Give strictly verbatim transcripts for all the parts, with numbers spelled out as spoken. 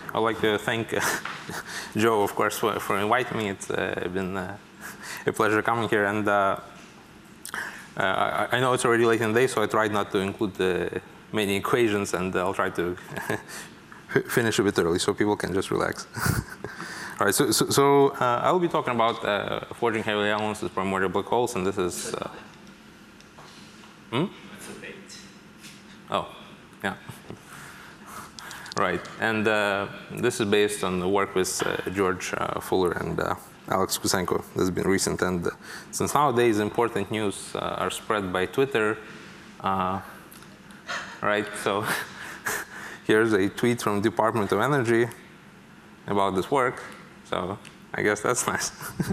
I'd like to thank uh, Joe, of course, for, for inviting me. It's uh, been uh, a pleasure coming here. And uh, uh, I, I know it's already late in the day, so I tried not to include uh, many equations, and I'll try to finish a bit early so people can just relax. All right, so, so, so uh, I'll be talking about uh, forging heavy elements with primordial black holes, and this is. Uh, hmm? Oh, yeah. Right, and uh, this is based on the work with uh, George uh, Fuller and uh, Alex Kusenko. This has been recent, and uh, since nowadays important news uh, are spread by Twitter, uh, right? So here's a tweet from Department of Energy about this work. So I guess that's nice.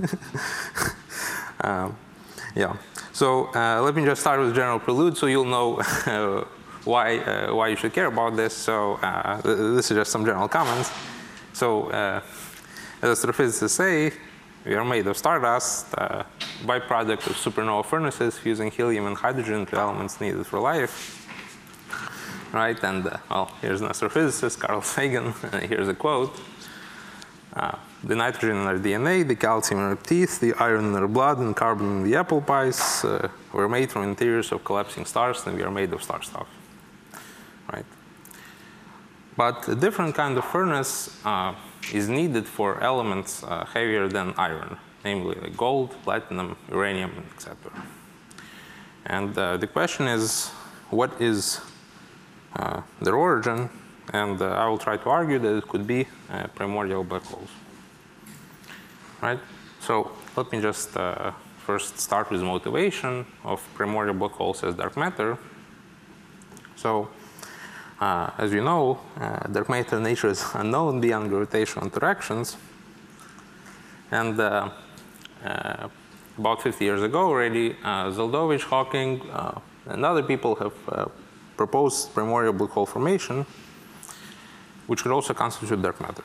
um, yeah. So uh, let me just start with a general prelude, so you'll know. Uh, Why, uh, why you should care about this. So uh, th this is just some general comments. So uh, as astrophysicists say, we are made of stardust, uh, byproduct of supernova furnaces fusing helium and hydrogen to elements needed for life. Right, and uh, well, here's an astrophysicist, Carl Sagan. Here's a quote. Uh, the nitrogen in our D N A, the calcium in our teeth, the iron in our blood, and carbon in the apple pies uh, were made from interiors of collapsing stars, and we are made of star stuff. Right. But a different kind of furnace uh, is needed for elements uh, heavier than iron, namely like gold, platinum, uranium, et cetera. And uh, the question is, what is uh, their origin? And uh, I will try to argue that it could be uh, primordial black holes. Right. So let me just uh, first start with motivation of primordial black holes as dark matter. So. Uh, as you know, uh, dark matter nature is unknown beyond gravitational interactions. And uh, uh, about fifty years ago already, uh, Zeldovich, Hawking, uh, and other people have uh, proposed primordial black hole formation, which could also constitute dark matter.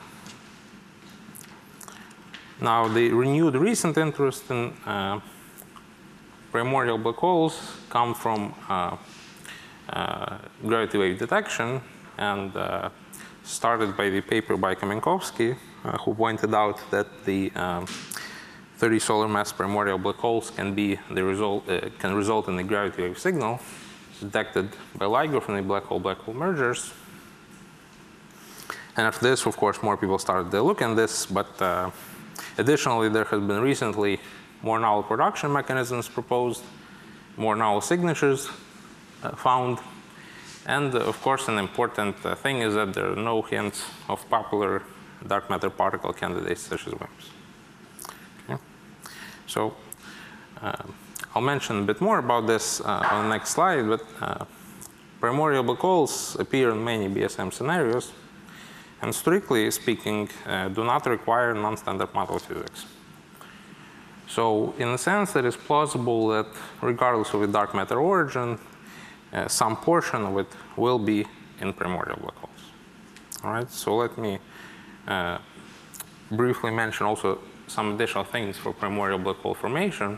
Now, the renewed recent interest in uh, primordial black holes come from uh, Uh, gravity wave detection, and uh, started by the paper by Kamienkowski, uh, who pointed out that the um, thirty solar mass primordial black holes can be the result uh, can result in a gravity wave signal detected by LIGO from the black hole black hole mergers. And after this, of course, more people started to look at this. But uh, additionally, there has been recently more novel production mechanisms proposed, more novel signatures Uh, found, and uh, of course an important uh, thing is that there are no hints of popular dark matter particle candidates such as WIMPs. Okay. So uh, I'll mention a bit more about this uh, on the next slide, but uh, primordial black holes appear in many B S M scenarios, and strictly speaking uh, do not require non-standard model physics. So in a sense, it is plausible that regardless of the dark matter origin, Uh, some portion of it will be in primordial black holes. All right, so let me uh, briefly mention also some additional things for primordial black hole formation.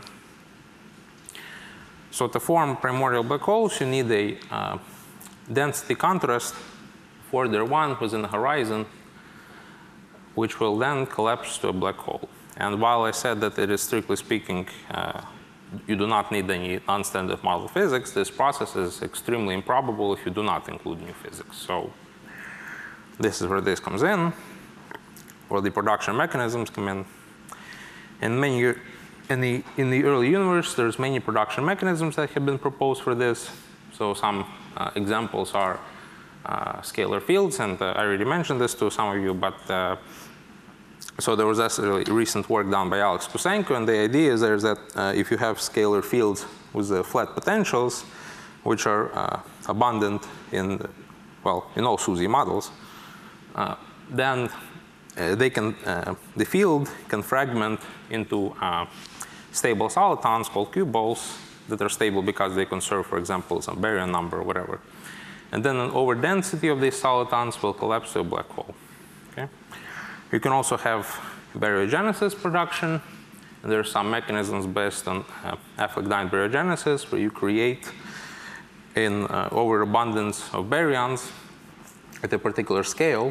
So to form primordial black holes, you need a uh, density contrast of order one within the horizon, which will then collapse to a black hole. And while I said that it is strictly speaking uh, you do not need any non-standard model physics, this process is extremely improbable if you do not include new physics. So this is where this comes in, where the production mechanisms come in. In many, in the, in the early universe, there's many production mechanisms that have been proposed for this. So some uh, examples are uh, scalar fields, and uh, I already mentioned this to some of you, but uh, so there was actually recent work done by Alex Kusenko, and the idea is there is that uh, if you have scalar fields with uh, flat potentials, which are uh, abundant in, the, well, in all SUSY models, uh, then uh, they can, uh, the field can fragment into uh, stable solitons called cuboles that are stable because they conserve, for example, some baryon number or whatever. And then an overdensity of these solitons will collapse to a black hole. Okay? You can also have baryogenesis production. And there are some mechanisms based on uh, Affleck-Dine baryogenesis where you create an uh, overabundance of baryons at a particular scale.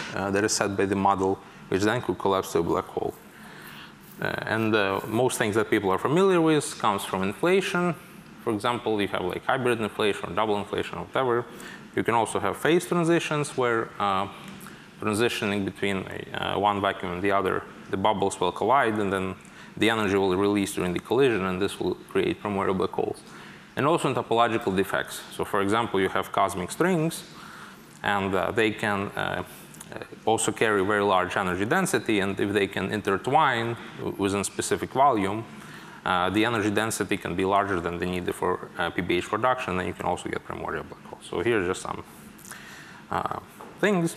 uh, that is set by the model, which then could collapse to a black hole. Uh, and uh, most things that people are familiar with comes from inflation. For example, you have like hybrid inflation or double inflation or whatever. You can also have phase transitions where uh, transitioning between a, uh, one vacuum and the other, the bubbles will collide and then the energy will release during the collision, and this will create primordial black holes. And also in topological defects. So for example, you have cosmic strings, and uh, they can uh, also carry very large energy density, and if they can intertwine within specific volume, uh, the energy density can be larger than the needed for uh, P B H production, then you can also get primordial black holes. So here's just some uh, things.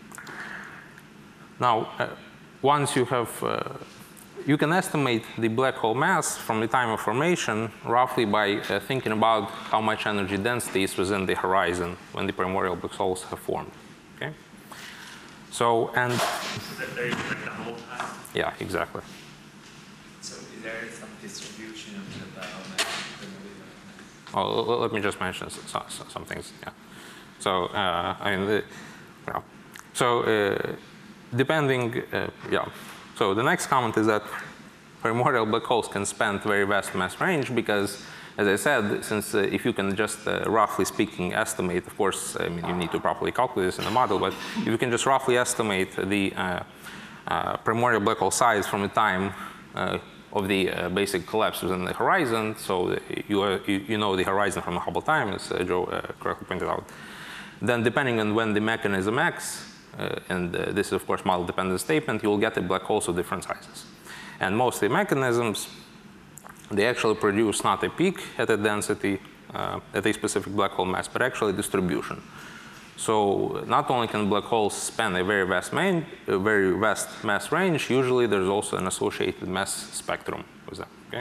Now, uh, once you have uh, you can estimate the black hole mass from the time of formation roughly by uh, thinking about how much energy density is within the horizon when the primordial black holes have formed. Okay. So and so that they like the whole time. Yeah, exactly. So is there some distribution of the biomass? Well, let me just mention some, some things. Yeah. So uh, I mean, the, yeah. So uh, depending, uh, yeah. So the next comment is that primordial black holes can span very vast mass range because, as I said, since uh, if you can just uh, roughly speaking estimate, of course, I mean, you need to properly calculate this in the model, but if you can just roughly estimate the uh, uh, primordial black hole size from the time uh, of the uh, basic collapse within the horizon, so you, uh, you, you know the horizon from the Hubble time, as uh, Joe uh, correctly pointed out, then depending on when the mechanism acts, Uh, and uh, this is, of course, model-dependent statement, you will get a black holes of different sizes. And most of the mechanisms, they actually produce not a peak at a density, uh, at a specific black hole mass, but actually distribution. So not only can black holes span a very vast, main, a very vast mass range, usually there's also an associated mass spectrum with them. Okay?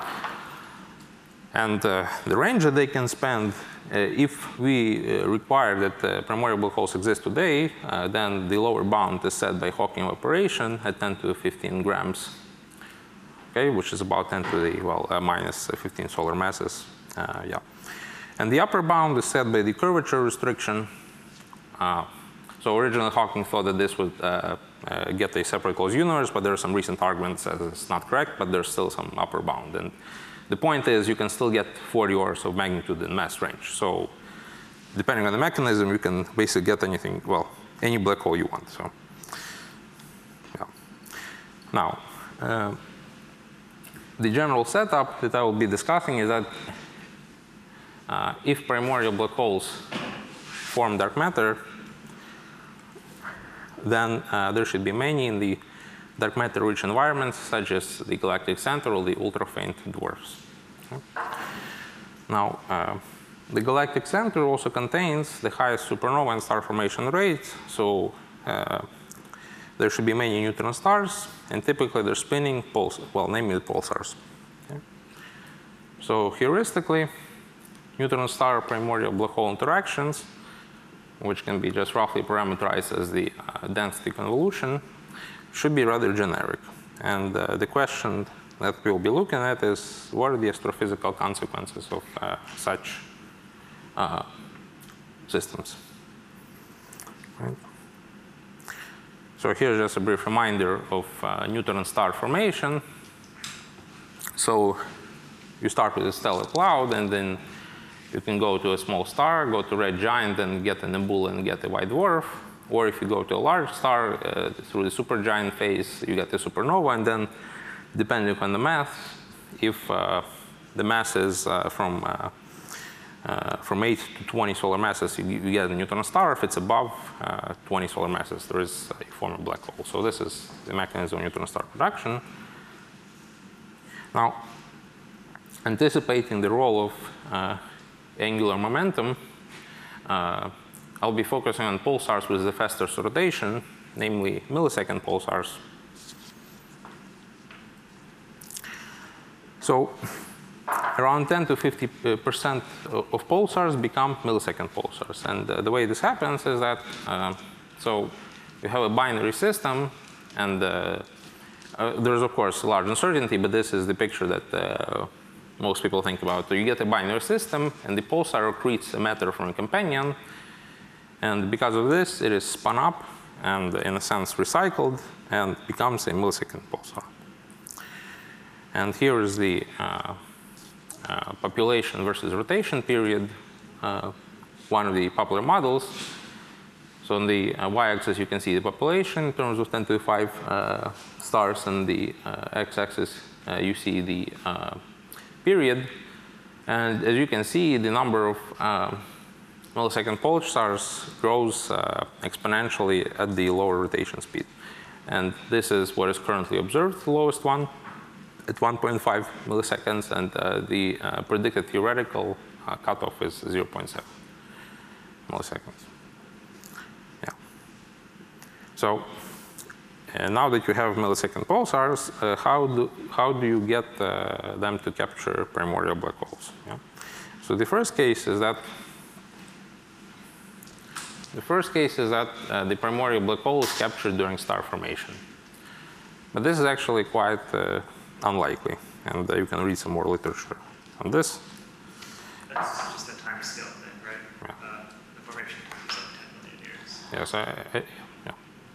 And uh, the range that they can span, uh, if we uh, require that uh, primordial black holes exist today, uh, then the lower bound is set by Hawking operation at ten to the fifteen grams, okay, which is about ten to the, well, uh, minus fifteen solar masses, uh, yeah. And the upper bound is set by the curvature restriction. Uh, so originally Hawking thought that this would uh, uh, get a separate closed universe, but there are some recent arguments that it's not correct, but there's still some upper bound. And the point is you can still get forty orders of magnitude in mass range. So depending on the mechanism, you can basically get anything, well, any black hole you want. So, yeah. Now, uh, the general setup that I will be discussing is that uh, if primordial black holes form dark matter, then uh, there should be many in the dark matter-rich environments, such as the galactic center or the ultra-faint dwarfs. Okay. Now, uh, the galactic center also contains the highest supernova and star formation rates, so uh, there should be many neutron stars, and typically they're spinning pulse, well, namely pulsars. Okay. So heuristically, neutron star primordial black hole interactions, which can be just roughly parameterized as the uh, density convolution, should be rather generic. And uh, the question that we'll be looking at is, what are the astrophysical consequences of uh, such uh, systems? Right. So here's just a brief reminder of uh, neutron star formation. So you start with a stellar cloud, and then you can go to a small star, go to red giant, and get a nebula and get a white dwarf. Or if you go to a large star uh, through the supergiant phase, you get a supernova, and then depending on the mass, if uh, the mass is uh, from uh, uh, from eight to twenty solar masses, you, you get a neutron star. If it's above uh, twenty solar masses, there is a form of black hole. So this is the mechanism of neutron star production. Now, anticipating the role of uh, angular momentum, uh, I'll be focusing on pulsars with the fastest rotation, namely millisecond pulsars. So around ten to fifty percent of pulsars become millisecond pulsars. And uh, the way this happens is that, uh, so you have a binary system, and uh, uh, there's, of course, a large uncertainty, but this is the picture that uh, most people think about. So you get a binary system, and the pulsar accretes a matter from a companion. And because of this, it is spun up and in a sense recycled and becomes a millisecond pulsar. And here is the uh, uh, population versus rotation period, uh, one of the popular models. So on the uh, y-axis, you can see the population in terms of ten to the five uh, stars, and the uh, x-axis, uh, you see the uh, period. And as you can see, the number of uh, millisecond pulsars grows uh, exponentially at the lower rotation speed. And this is what is currently observed, the lowest one, at one point five milliseconds, and uh, the uh, predicted theoretical uh, cutoff is zero point seven milliseconds. Yeah. So uh, now that you have millisecond pulsars, uh, how do how do you get uh, them to capture primordial black holes? Yeah. So the first case is that the first case is that uh, the primordial black hole is captured during star formation. But this is actually quite uh, unlikely, and uh, you can read some more literature on this. That's just a time scale thing, right? Yeah. Uh, the formation is like ten million years. Yes, I, I, yeah.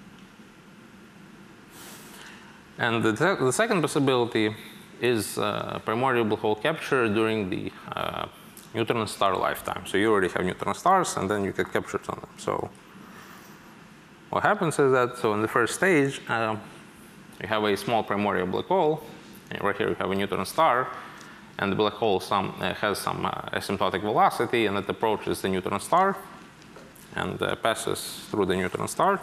And the, the second possibility is uh, primordial black hole capture during the uh, neutron star lifetime. So you already have neutron stars, and then you get captured on them. So what happens is that, so in the first stage, uh, you have a small primordial black hole. And right here you have a neutron star, and the black hole some, uh, has some uh, asymptotic velocity, and it approaches the neutron star and uh, passes through the neutron star.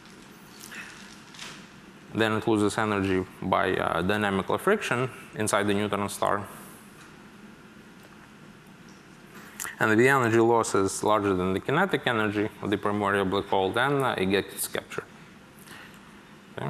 Then it loses energy by uh, dynamical friction inside the neutron star. And if the energy loss is larger than the kinetic energy of the primordial black hole, then uh, it gets captured. Okay.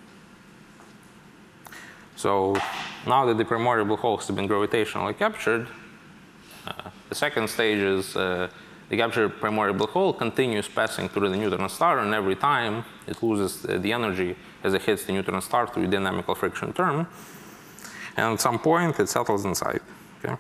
So now that the primordial black hole has been gravitationally captured, uh, the second stage is uh, the captured primordial black hole continues passing through the neutron star, and every time it loses uh, the energy as it hits the neutron star through the dynamical friction term. And at some point, it settles inside. Okay.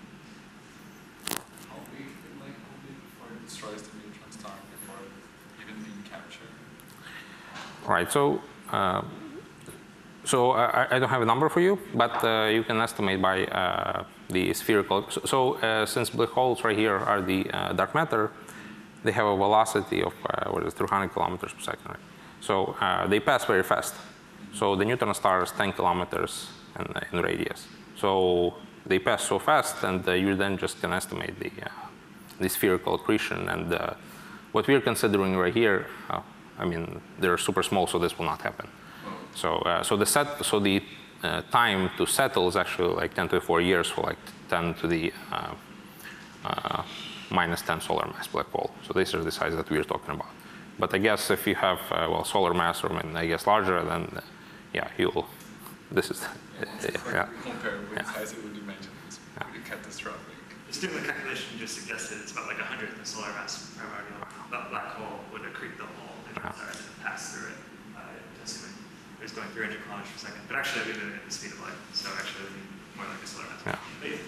Right. So, uh, so I, I don't have a number for you, but uh, you can estimate by uh, the spherical. So, so uh, since black holes right here are the uh, dark matter, they have a velocity of uh, what is three hundred kilometers per second. Right? So uh, they pass very fast. So the neutron star is ten kilometers in, in radius. So they pass so fast, and uh, you then just can estimate the uh, the spherical accretion. And uh, what we're considering right here. Uh, I mean, they're super small, so this will not happen. So, uh, so the set, so the uh, time to settle is actually like ten to the four years for like ten to the uh, uh, minus ten solar mass black hole. So these are the size that we're talking about. But I guess if you have uh, well solar mass, or I mean, I guess larger, then uh, yeah, you'll. This is Yeah, uh, yeah. Compared with Yeah. size, it would imagine it's pretty catastrophic. Just doing the calculation just suggested it's about like a hundredth of solar mass primordial that black hole would accrete the whole neutron star and then pass through it. Uh, assuming it was going three hundred kilometers per second. But actually, we did it at the speed of light, so actually, it would be more like a solar mass. Yeah. But yeah.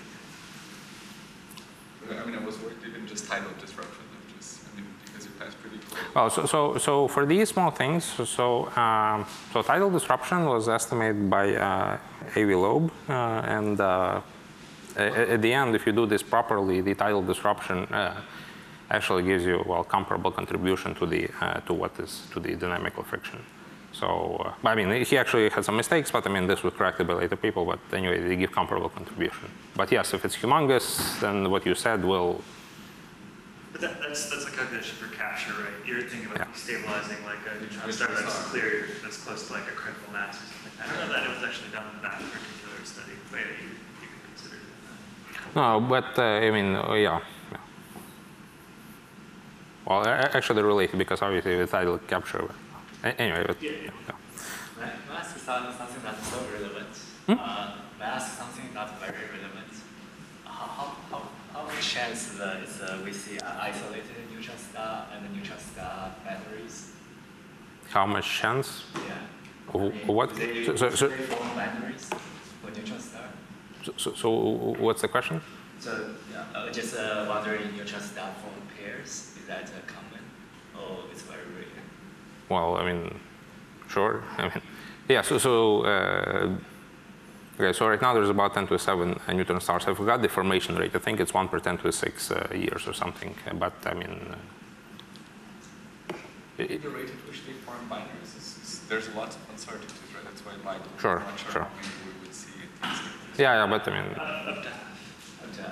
But, I mean, I was worried even just tidal disruption, of just, I mean, because it passed pretty close. Well, so, so, so for these small things, so, um, so tidal disruption was estimated by uh, Avi Loeb, uh, and uh, at, at the end, if you do this properly, the tidal disruption uh, actually gives you, well, comparable contribution to the uh, to what is to the dynamical friction. So, uh, I mean, he actually had some mistakes, but I mean, this was corrected by later people. But anyway, they give comparable contribution. But yes, if it's humongous, then what you said will. But that, that's that's a calculation for capture, right? You're thinking about Yeah. stabilizing like a neutron Neutron star that's star. clear, that's close to like a critical mass or something. I don't know that it was actually done in that particular study, but yeah, you, you can consider it. That. No, but uh, I mean, uh, yeah. yeah. Well, a- actually, they're related because obviously the tidal capture. a- Anyway, but, Yeah, yeah. yeah. yeah. May I ask some- something that's so relevant? Hmm? Uh, may I ask something not very relevant? How, how, how, how much chance that is, uh, we see uh, isolated neutron star and neutron star batteries? How much chance? Yeah. Of- I mean, of what? They, So- so- so- they form batteries for neutron star. So, so, so what's the question? So yeah, uh, just uh, wondering, neutron star form pairs, is that uh, common or it's very rare? well, I mean, sure. I mean, yeah. So, so uh, okay. So right now there's about ten to the seven neutron stars. I forgot the formation rate. I think it's one per ten to the six uh, years or something. But I mean, uh, it, The rate at which they form binaries is, is there's lots of uncertainties, right? That's why like Sure, I'm not sure, sure. how many we would see at these. yeah, yeah. But I mean, Uh, up to half. Up to,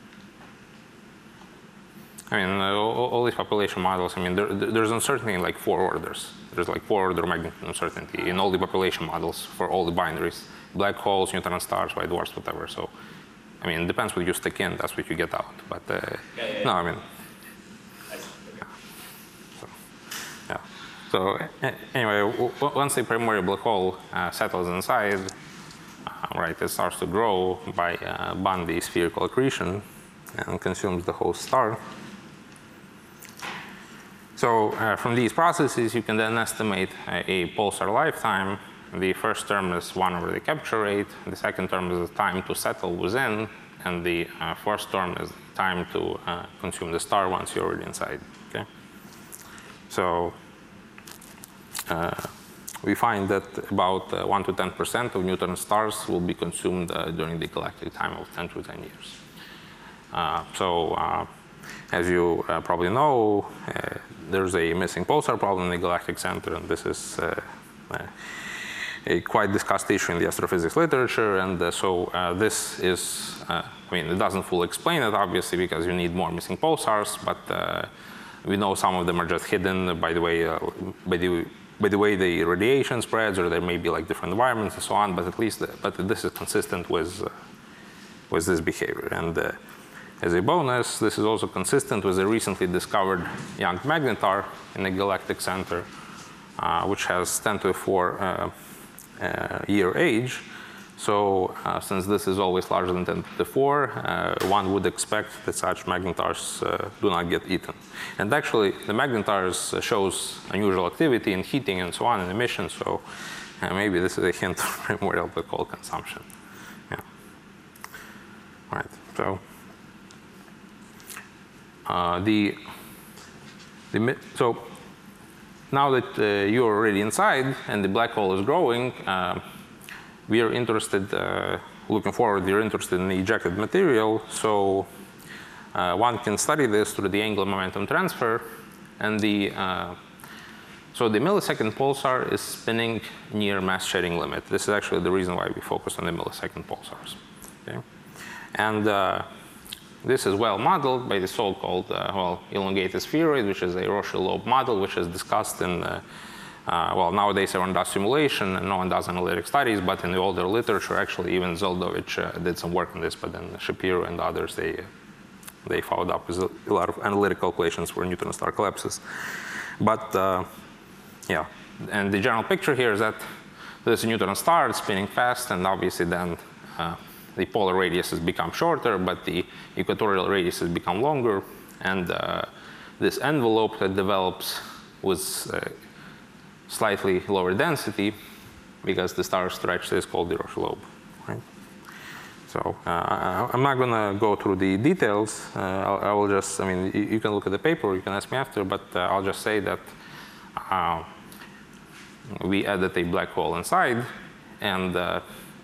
I mean, uh, all, all these population models. I mean, there, there's uncertainty in like four orders. There's like four order magnitude uncertainty in all the population models for all the binaries: black holes, neutron stars, white dwarfs, whatever. So, I mean, it depends what you stick in. That's what you get out. But uh, Yeah, yeah, no, yeah. I mean, I see. Okay. yeah. So a- anyway, w w once the primary black hole uh, settles inside, uh, right, it starts to grow by uh, Bundy spherical accretion and consumes the host star. So uh, from these processes, you can then estimate a, a pulsar lifetime. The first term is one over the capture rate. The second term is the time to settle within. And the uh, first term is the time to uh, consume the star once you're already inside. Okay. So uh, we find that about uh, one to ten percent of neutron stars will be consumed uh, during the galactic time of ten to ten years. Uh, so uh, as you uh, probably know, uh, there's a missing pulsar problem in the galactic center, and this is uh, uh, a quite discussed issue in the astrophysics literature. And uh, so uh, this is, uh, I mean, it doesn't fully explain it, obviously, because you need more missing pulsars, but uh, we know some of them are just hidden by the way, uh, by the by the way the radiation spreads, or there may be like different environments and so on. But at least, the, but this is consistent with uh, with this behavior. And uh, as a bonus, this is also consistent with the recently discovered young magnetar in the galactic center, uh, which has ten to the four uh, uh, year age. So uh, since this is always larger than ten to the four, uh, one would expect that such magnetars uh, do not get eaten. And actually, the magnetars uh, shows unusual activity in heating and so on in emission. So uh, maybe this is a hint of primordial black hole consumption. Yeah. All right. So. Uh, the, the, so now that uh, you're already inside and the black hole is growing, uh, we are interested, uh, looking forward, we're interested in the ejected material. So uh, one can study this through the angular momentum transfer. And the, uh, so the millisecond pulsar is spinning near mass shedding limit. This is actually the reason why we focus on the millisecond pulsars. Okay? And uh, this is well modeled by the so-called uh, well elongated spheroid, which is a Roche-Loeb model, which is discussed in uh, uh, well nowadays everyone does simulation and no one does analytic studies, but in the older literature, actually even Zeldovich uh, did some work on this, but then Shapiro and others they uh, they followed up with a lot of analytic calculations for neutron star collapses. But uh, yeah, and the general picture here is that this neutron star is spinning fast, and obviously then. Uh, The polar radiuses become shorter, but the equatorial radiuses become longer. And uh, this envelope that develops with uh, slightly lower density because the star stretch is called the Roche-Loeb. Right? So uh, I'm not going to go through the details. Uh, I'll, I will just, I mean, you, you can look at the paper, you can ask me after, but uh, I'll just say that uh, we added a black hole inside, and uh,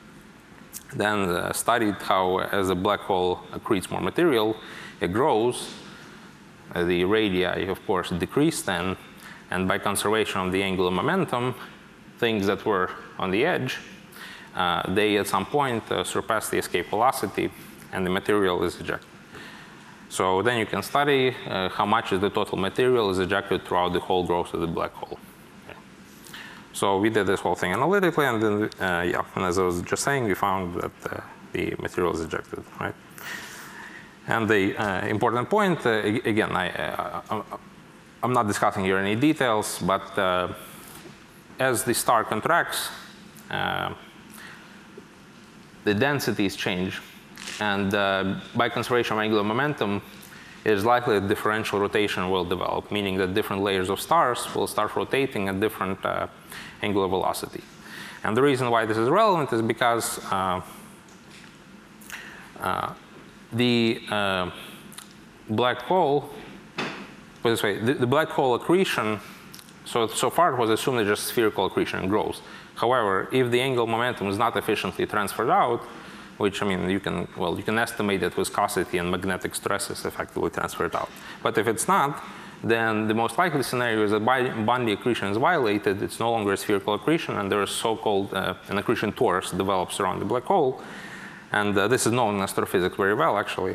then uh, studied how as the black hole accretes more material, it grows. Uh, the radii, of course, decrease then. And by conservation of the angular momentum, things that were on the edge, uh, they at some point uh, surpass the escape velocity, and the material is ejected. So then you can study uh, how much is the total material is ejected throughout the whole growth of the black hole. So we did this whole thing analytically, and then, uh, yeah, and as I was just saying, we found that uh, the material is ejected, right? And the uh, important point, uh, again, I, uh, I'm not discussing here any details, but uh, as the star contracts, uh, the densities change, and uh, by conservation of angular momentum, it is likely that differential rotation will develop, meaning that different layers of stars will start rotating at different uh, angular velocity. And the reason why this is relevant is because uh, uh, the uh, black hole, put it this way, the, the black hole accretion so, so far it was assumed that just spherical accretion grows. However, if the angular momentum is not efficiently transferred out, which, I mean, you can, well, you can estimate that viscosity and magnetic stresses effectively transfer it out. But if it's not, then the most likely scenario is that Bundy accretion is violated, it's no longer a spherical accretion, and there is so-called uh, an accretion torus develops around the black hole. And uh, this is known in astrophysics very well, actually.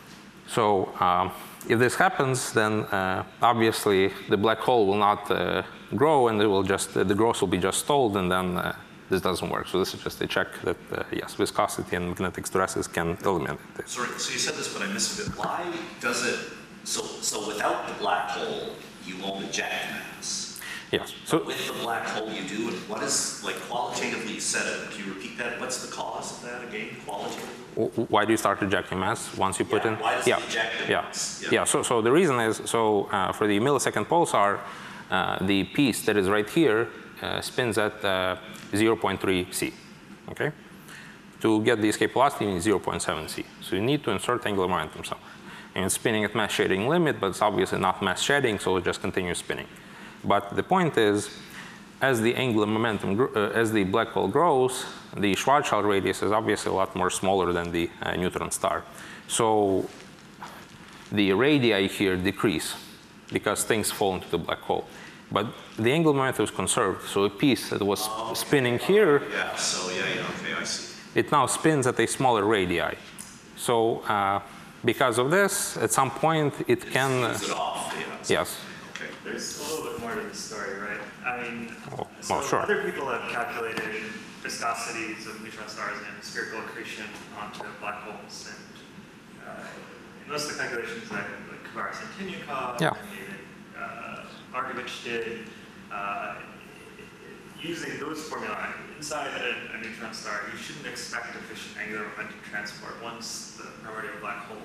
So um, if this happens, then uh, obviously the black hole will not uh, grow, and it will just, uh, the growth will be just stalled, and then uh, this doesn't work. So this is just a check that, uh, yes, viscosity and magnetic stresses can eliminate this. Sorry, so you said this, but I missed a bit. Why does it, so, so without the black hole, you won't eject mass? Yes. So With the black hole you do, and what is, like qualitatively you said it, can you repeat that? What's the cause of that again, qualitatively? why do you start ejecting mass once you put Yeah, in? why does yeah. it eject the yeah. mass? Yeah. Yeah. Yeah. So, so the reason is, so uh, for the millisecond pulsar, uh, the piece that is right here uh, spins at uh, zero point three C. Okay. To get the escape velocity, you need zero point seven C. So you need to insert angular momentum somewhere. And it's spinning at mass shading limit, but it's obviously not mass shading, so it just continues spinning. But the point is, as the angular momentum, uh, as the black hole grows, the Schwarzschild radius is obviously a lot more smaller than the uh, neutron star. So the radii here decrease because things fall into the black hole. But the angular momentum is conserved, so a piece that was Oh, okay. spinning here, Yeah, so yeah, yeah, okay, I see. it now spins at a smaller radii. So uh, because of this, at some point it can, uh, Use it off, yeah. so- yes. Okay. There's a little bit more to the story, right? I mean, Oh, so well, sure. other people have calculated viscosities of neutron stars and spherical accretion onto black holes, and uh, most of the calculations that like Kavaris and Tinyakov Yeah. and David uh, Markovich did, uh, using those formulae inside a, a neutron star, you shouldn't expect efficient angular momentum transport once the primordial black hole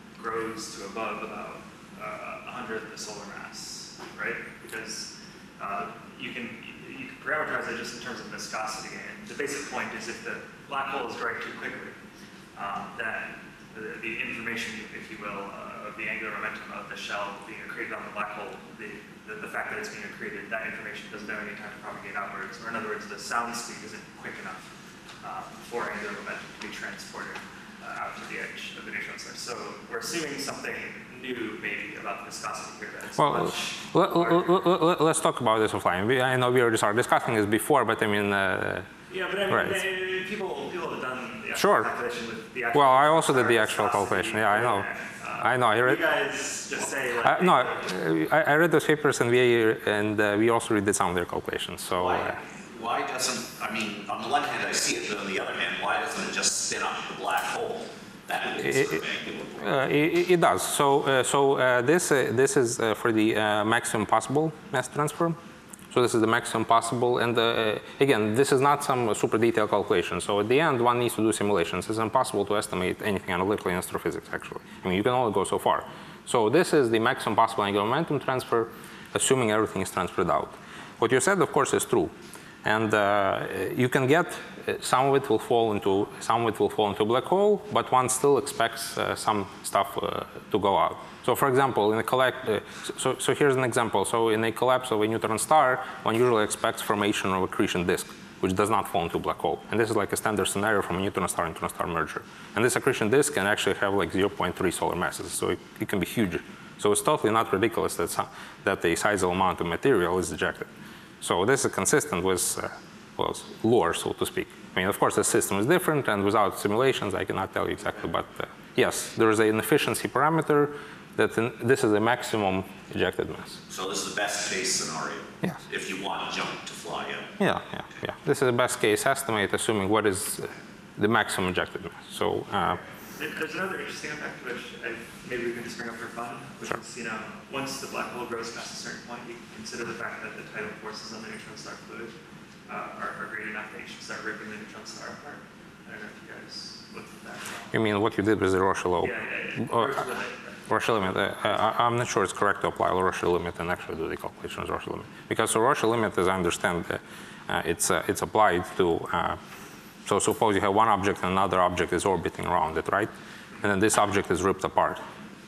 grows to above about uh, a hundredth of the solar mass, right? Because uh, you can you can parameterize it just in terms of viscosity. And the basic point is if the black hole is growing too quickly, um, then the, the information, if you will, uh, of the angular momentum of the shell being accreted on the black hole, the, the, the fact that it's being accreted, that information doesn't have any time to propagate outwards. Or in other words, the sound speed isn't quick enough um, for angular momentum to be transported uh, out to the edge of the neutron star. So we're assuming something new, maybe, about the viscosity here. That's Well, much let, larger. let, let, let's talk about this offline. We, I know we already started discussing this before, but I mean, uh, Yeah, but I mean, Right. they- people, people have done the actual Sure. calculation with the actual. well, I also did the star actual viscosity. calculation. Yeah, I know. Uh, I know. I You read, guys just say like. I, no, I, I read those papers, and we and uh, we also redid some of their calculations. So. Why, Uh, why doesn't, I mean, on the one hand I see it, but on the other hand, why doesn't it just spin up the black hole? That is It- sort of angular. Uh, it, it does. So, uh, so uh, this uh, this is uh, for the uh, maximum possible mass transfer. So this is the maximum possible, and uh, again, this is not some super detailed calculation. So at the end, one needs to do simulations. It's impossible to estimate anything analytically in astrophysics. Actually, I mean, you can only go so far. So this is the maximum possible angular momentum transfer, assuming everything is transferred out. What you said, of course, is true. And uh, you can get, uh, some of it will fall into, some of it will fall into a black hole, but one still expects uh, some stuff uh, to go out. So for example, in a collect, uh, so, so here's an example. So in a collapse of a neutron star, one usually expects formation of accretion disk, which does not fall into a black hole. And this is like a standard scenario from a neutron star neutron star merger. And this accretion disk can actually have like zero point three solar masses, so it, it can be huge. So it's totally not ridiculous that, some, that a sizable amount of material is ejected. So this is consistent with uh, well, lore, so to speak. I mean, of course, the system is different, and without simulations, I cannot tell you exactly. But uh, yes, there is an efficiency parameter that in, this is the maximum ejected mass. So this is the best case scenario? Yes. If you want junk to fly out? Yeah, yeah, yeah. This is the best case estimate, assuming what is uh, the maximum ejected mass. So. Uh, There- There's another interesting effect, which I, maybe we can just bring up for fun, which Sure. is, you know, once the black hole grows past a certain point, you can consider the fact that the tidal forces on the neutron star fluid uh, are, are great enough that you should start ripping the neutron star apart. I don't know if you guys looked at that at all. you mean what you did with the Roche law? Yeah, yeah, yeah. Uh, Roche limit. Roche limit. Uh, I, I'm not sure it's correct to apply Roche limit and actually do the calculations Roche limit, because the Roche limit, as I understand, uh, uh, it's uh, it's applied to. Uh, so suppose you have one object and another object is orbiting around it, right? And then this object is ripped apart.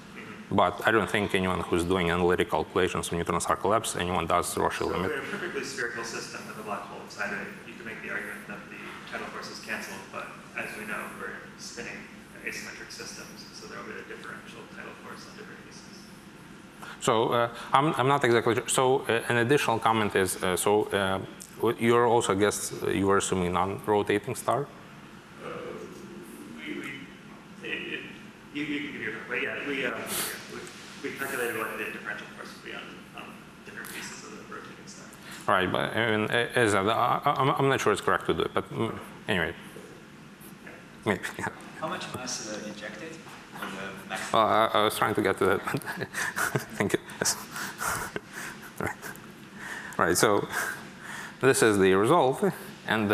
but I don't think anyone who's doing analytical calculations on neutron star collapse, anyone does Roche So limit. in a perfectly spherical system with a black hole inside it, you can make the argument that the tidal force is canceled, but as we know, we're spinning asymmetric systems, so there will be a differential tidal force on different pieces. So uh, I'm, I'm not exactly sure. So uh, an additional comment is, uh, so uh, you're also, I guess, uh, you were assuming non-rotating star? Uh, we, we, it, it, you, you can give your, but yeah, we, uh, we, we calculated what the differential force would be on, on different pieces of the rotating star. Right, but I mean, as I, I'm, I'm not sure it's correct to do it, but mm, anyway, maybe. Yeah. How much mass is injected on the maximum? Well, I, I was trying to get to that, but thank you. Yes. Right. Right. So this is the result, and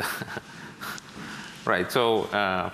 right. So uh,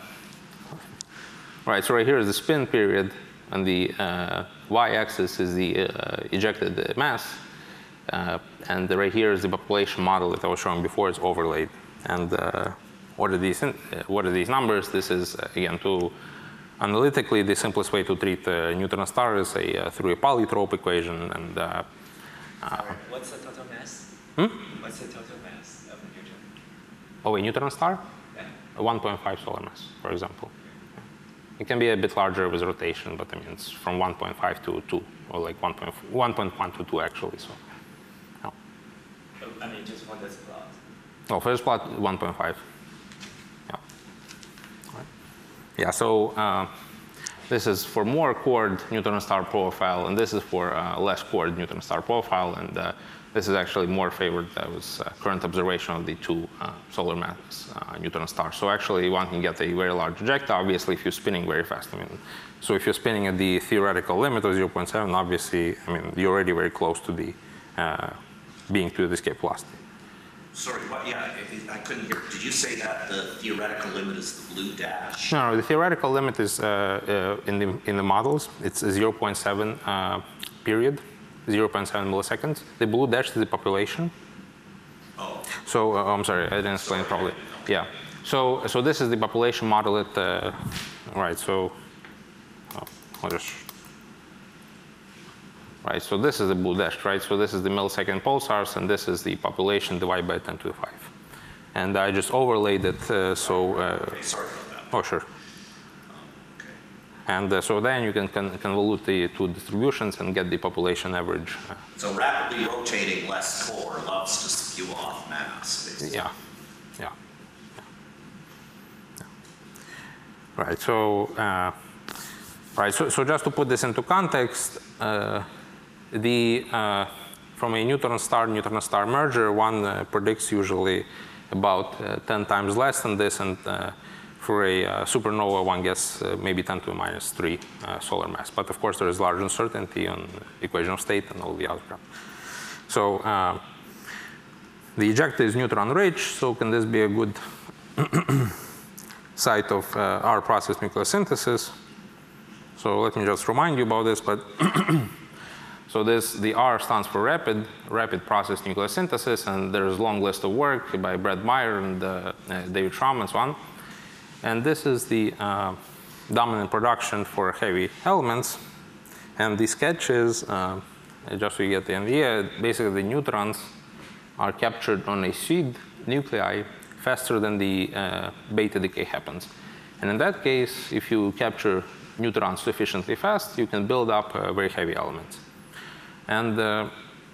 right. So right here is the spin period, and the uh, y-axis is the uh, ejected mass, uh, and right here is the population model that I was showing before. It's overlaid, and uh, what are these? Uh, what are these numbers? This is uh, again to analytically the simplest way to treat a neutron star is a uh, through a polytrope equation, and uh, uh, What's the total mass? hmm? What's the total mass of a neutron? Oh, a neutron star, Yeah. a one point five solar mass, for example. It can be a bit larger with rotation, but I mean it's from one point five to two, or like one point one to two actually. So, no. I mean, just for this plot. Oh, for this plot, one point five. Yeah. Right. Yeah. So uh, this is for more chord neutron star profile, and this is for uh, less chord neutron star profile, and uh, this is actually more favored uh, with uh, current observation of the two uh, solar mass uh, neutron stars. So actually, one can get a very large ejecta, obviously, if you're spinning very fast. I mean, so if you're spinning at the theoretical limit of zero point seven, obviously, I mean, you're already very close to the uh, being to the escape velocity. Sorry, what, yeah, I, I couldn't hear. Did you say that the theoretical limit is the blue dash? No, no, the theoretical limit is uh, uh, in the in the models. It's a zero point seven uh, period, zero point seven milliseconds. The blue dash is the population. Oh. So uh, I'm sorry, I didn't explain it properly. Yeah. So so this is the population model. At uh, right. So oh, I'll just right. So this is the blue dash, right? So this is the millisecond pulsars, and this is the population divided by ten to the five. And I just overlaid it uh, so. Uh, Okay, sorry about that. oh sure. Okay. And uh, so then you can con convolute the two distributions and get the population average. Uh, So rapidly rotating less core loves to spew off mass, basically. yeah. yeah, yeah, yeah. Right. So, uh, right. So, so just to put this into context, uh, the uh, from a neutron star neutron star merger, one uh, predicts usually about uh, ten times less than this, and uh, for a uh, supernova, one gets uh, maybe ten to the minus three uh, solar mass. But of course, there is large uncertainty on equation of state and all the other crap. So uh, the ejecta is neutron rich. So can this be a good site of uh, our process nucleosynthesis? So let me just remind you about this. But so this the R stands for rapid, rapid process nucleosynthesis, and there's a long list of work by Brad Meyer and uh, uh, David Schramm and so on. And this is the uh, dominant production for heavy elements. And the sketch is, uh, just so you get the idea, basically the neutrons are captured on a seed nuclei faster than the uh, beta decay happens. And in that case, if you capture neutrons sufficiently fast, you can build up uh, very heavy elements. And uh,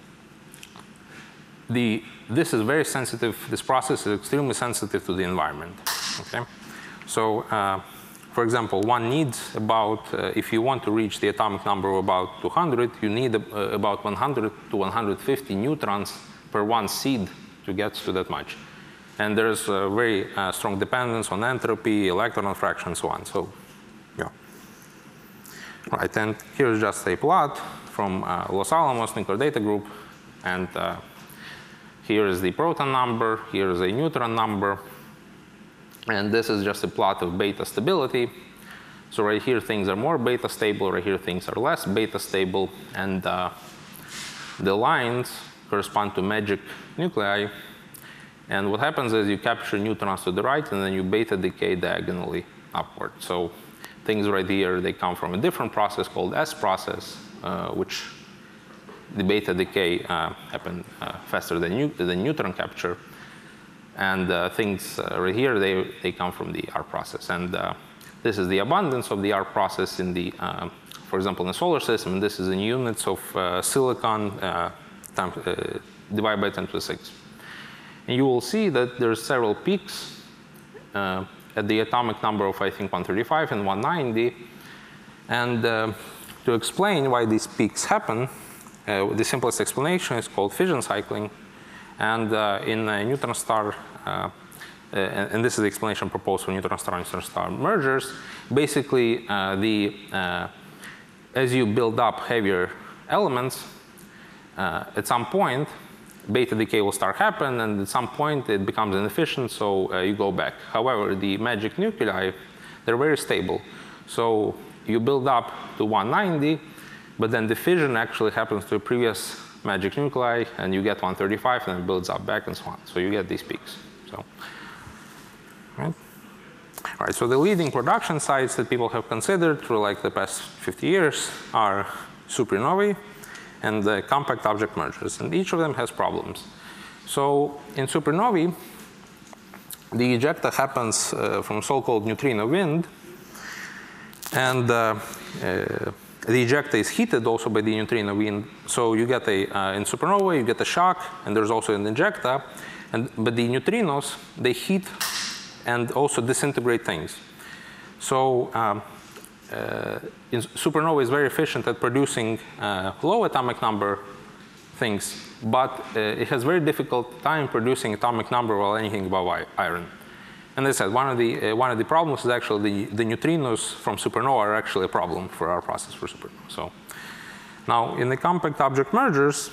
the, this is very sensitive, this process is extremely sensitive to the environment. Okay? So, uh, for example, one needs about, uh, if you want to reach the atomic number of about two hundred, you need uh, about one hundred to one hundred fifty neutrons per one seed to get to that much. And there's a very uh, strong dependence on entropy, electron fraction, and so on. So, yeah. Right, and here's just a plot from uh, Los Alamos Nuclear Data Group. And uh, here is the proton number, here is a neutron number. And this is just a plot of beta stability. So right here things are more beta stable, right here things are less beta stable. And uh, the lines correspond to magic nuclei. And what happens is you capture neutrons to the right and then you beta decay diagonally upward. So things right here, they come from a different process called S process, uh, which the beta decay uh, happen uh, faster than, new, than neutron capture. And uh, things uh, right here, they, they come from the R process. And uh, this is the abundance of the R process in the, uh, for example, in the solar system. And this is in units of uh, silicon uh, time, uh, divided by ten to the six. And you will see that there's several peaks uh, at the atomic number of, I think, one thirty-five and one ninety. And uh, to explain why these peaks happen, uh, the simplest explanation is called fission cycling. And uh, in a neutron star, uh, uh, and this is the explanation proposed for neutron star and neutron star mergers, basically, uh, the, uh, as you build up heavier elements, uh, at some point, beta decay will start happen, and at some point it becomes inefficient, so uh, you go back. However, the magic nuclei, they're very stable. So you build up to one ninety, but then the fission actually happens to a previous magic nuclei, and you get one thirty-five, and it builds up back and so on. So you get these peaks. So, right? All right, so the leading production sites that people have considered through like the past fifty years are supernovae and the compact object mergers, and each of them has problems. So in supernovae, the ejecta happens uh, from so-called neutrino wind, and uh, uh, the ejecta is heated also by the neutrino wind. So you get a, uh, in supernova, you get a shock, and there's also an ejecta, and, but the neutrinos, they heat and also disintegrate things. So um, uh, in supernova is very efficient at producing uh, low atomic number things, but uh, it has very difficult time producing atomic number while anything above iron. And as I said, one of the, uh, one of the problems is actually the, the neutrinos from supernova are actually a problem for our process for supernova. So now in the compact object mergers,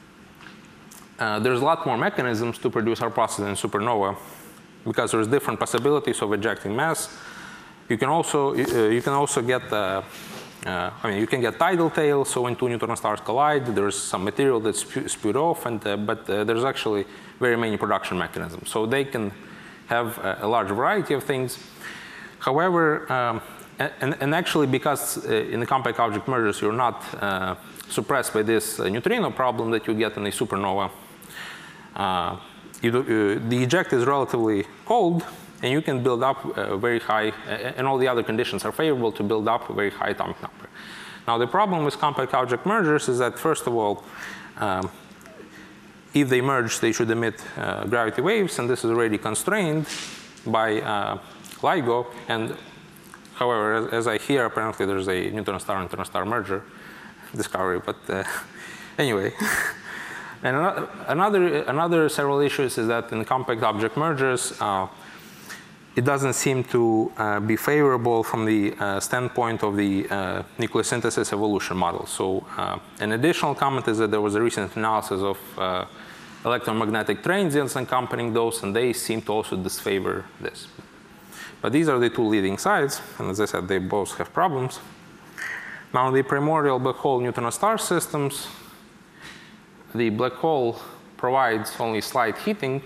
uh, there's a lot more mechanisms to produce our process in supernova because there's different possibilities of ejecting mass. You can also, uh, you can also get, uh, uh, I mean, you can get tidal tail, so when two neutron stars collide, there's some material that's spu spewed off, and, uh, but uh, there's actually very many production mechanisms. So they can have a, a large variety of things. However, um, and, and actually because uh, in the compact object mergers you're not uh, suppressed by this uh, neutrino problem that you get in a supernova, uh, you do, uh, the eject is relatively cold, and you can build up uh, very high, uh, and all the other conditions are favorable to build up a very high atomic number. Now the problem with compact object mergers is that, first of all, um, if they merge, they should emit uh, gravity waves, and this is already constrained by uh, LIGO. And however, as, as I hear, apparently there's a neutron star neutron star merger discovery. But uh, anyway, and another another several issues is that in compact object mergers, uh, it doesn't seem to uh, be favorable from the uh, standpoint of the uh, nucleosynthesis evolution model. So uh, an additional comment is that there was a recent analysis of uh, electromagnetic transients accompanying those, and they seem to also disfavor this. But these are the two leading sites, and as I said, they both have problems. Now the primordial black hole neutron star systems, the black hole provides only slight heating,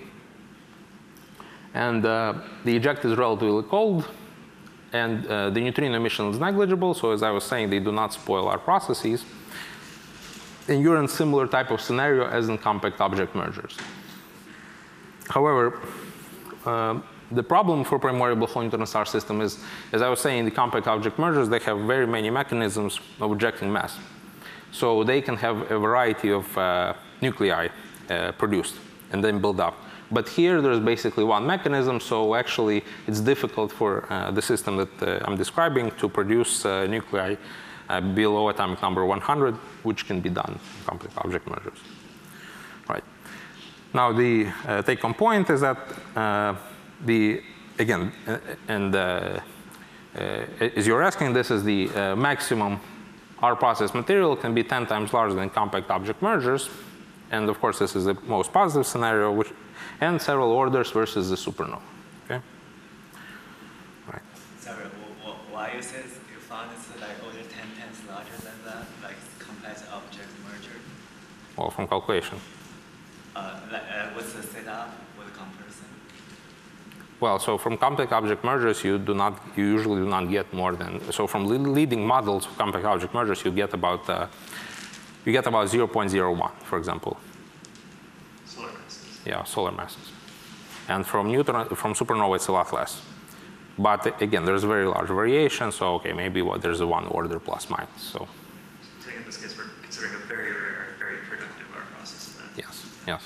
and uh, the eject is relatively cold, and uh, the neutrino emission is negligible. So as I was saying, they do not spoil our processes. And you're in similar type of scenario as in compact object mergers. However, uh, the problem for primordial black hole neutron star system is, as I was saying, the compact object mergers, they have very many mechanisms of ejecting mass. So they can have a variety of uh, nuclei uh, produced and then build up. But here there's basically one mechanism, so actually it's difficult for uh, the system that uh, I'm describing to produce uh, nuclei uh, below atomic number one hundred, which can be done in compact object mergers. Right. Now the uh, take-home point is that uh, the, again, uh, and uh, uh, as you're asking, this is the uh, maximum R process material can be ten times larger than compact object mergers. And of course, this is the most positive scenario, which, and several orders versus the supernova. Okay. Right. Sorry, why you said you found it's like order ten times larger than that, like complex object merger? Well, from calculation. Uh, like, uh, what's the setup with comparison? Well, so from compact object mergers, you do not, you usually do not get more than, so from le leading models of compact object mergers, you get about, uh, you get about zero point zero one, for example. Solar masses. Yeah, solar masses. And from neutron, from supernova, it's a lot less. But again, there's very large variation, so okay, maybe what, there's a one order plus minus. So. I think in this case, we're considering a very rare, very productive R process. Then. Yes, yes.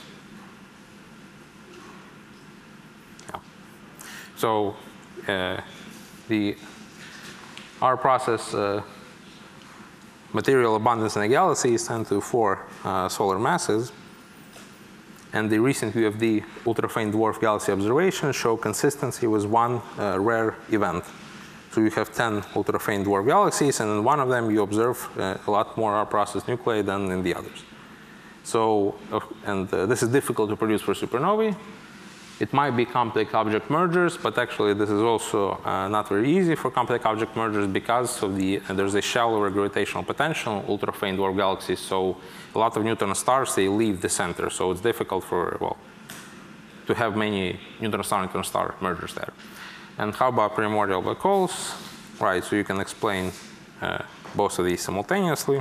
Yeah. So uh, the R process uh, material abundance in a galaxy is ten to the four uh, solar masses. And the recent U F D ultra-faint dwarf galaxy observations show consistency with one uh, rare event. So you have ten ultra-faint dwarf galaxies, and in one of them you observe uh, a lot more R process nuclei than in the others. So, uh, and uh, this is difficult to produce for supernovae. It might be compact object mergers, but actually this is also uh, not very easy for compact object mergers because of the, uh, there's a shallower gravitational potential in ultra-faint dwarf galaxies. So a lot of neutron stars, they leave the center. So it's difficult for, well, to have many neutron star, neutron star mergers there. And how about primordial black holes? Right, so you can explain uh, both of these simultaneously.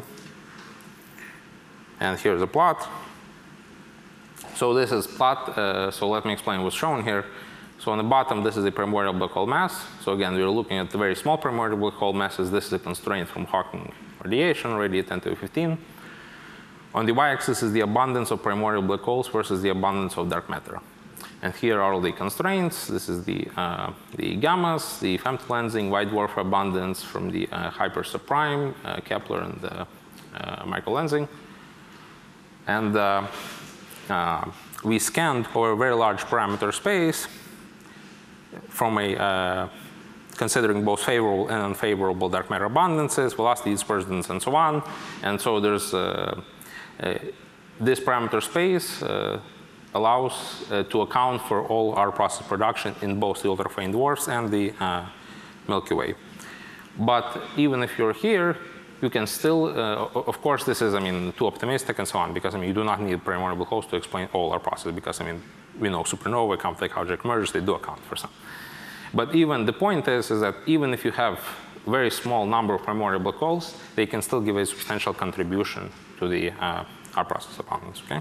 And here's a plot. So this is plot, uh, so let me explain what's shown here. So on the bottom, this is a primordial black hole mass. So again, we're looking at the very small primordial black hole masses. This is a constraint from Hawking radiation, already at ten to the fifteen. On the y-axis is the abundance of primordial black holes versus the abundance of dark matter. And here are all the constraints. This is the, uh, the gammas, the femtolensing, white dwarf abundance from the uh, hyper subprime, uh, Kepler, and the uh, microlensing. And uh, uh, we scanned over a very large parameter space from a, uh, considering both favorable and unfavorable dark matter abundances, velocity dispersions, and so on. And so there's uh, uh, this parameter space uh, allows uh, to account for all our process production in both the ultra-faint dwarfs and the uh, Milky Way. But even if you're here, you can still, uh, of course, this is, I mean, too optimistic and so on, because, I mean, you do not need primordial black holes to explain all our process, because, I mean, we know supernova, compact object mergers, they do account for some. But even the point is, is that even if you have a very small number of primordial black holes, they can still give a substantial contribution to the uh, our process abundance, okay?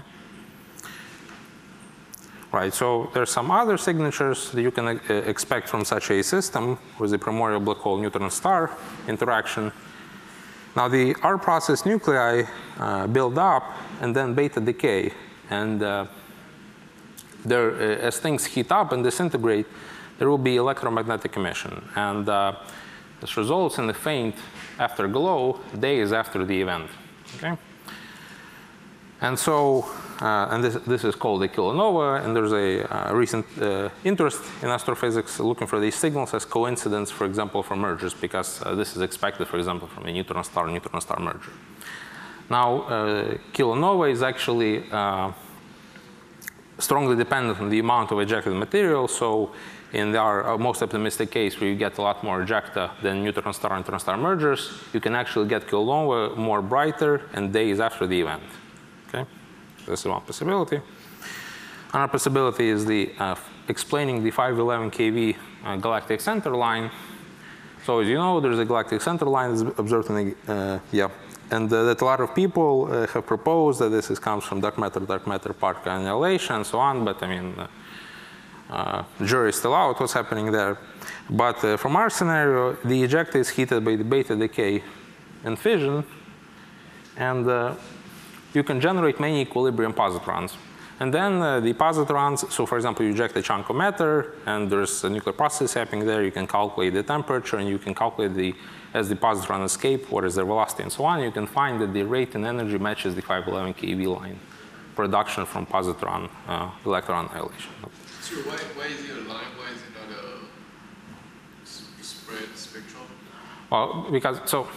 Right, so there's some other signatures that you can uh, expect from such a system with the primordial black hole neutron star interaction. Now the R process nuclei uh, build up and then beta decay. And uh, there, uh, as things heat up and disintegrate, there will be electromagnetic emission. And uh, this results in the faint afterglow days after the event, okay? And so, uh, and this, this is called a kilonova, and there's a uh, recent uh, interest in astrophysics looking for these signals as coincidence, for example, for mergers, because uh, this is expected, for example, from a neutron star neutron star merger. Now, uh, kilonova is actually uh, strongly dependent on the amount of ejected material. So, in our most optimistic case, where you get a lot more ejecta than neutron star neutron star mergers, you can actually get kilonova more brighter and days after the event. Okay, this is one possibility. Another possibility is the uh, explaining the five eleven K V uh, galactic center line. So as you know, there's a galactic center line that's observed in the, uh, yeah, and uh, that a lot of people uh, have proposed that this is, comes from dark matter, dark matter particle annihilation, and so on. But I mean, uh, uh, the jury is still out what's happening there. But uh, from our scenario, the ejecta is heated by the beta decay and fission, and uh, you can generate many equilibrium positrons. And then uh, the positrons, so for example, you eject a chunk of matter and there's a nuclear process happening there, you can calculate the temperature and you can calculate the, as the positron escape, what is their velocity and so on. You can find that the rate and energy matches the five eleven K V line production from positron uh, electron annihilation. So why, why is it a line? Why is it not a spread spectrum? Well, because, so,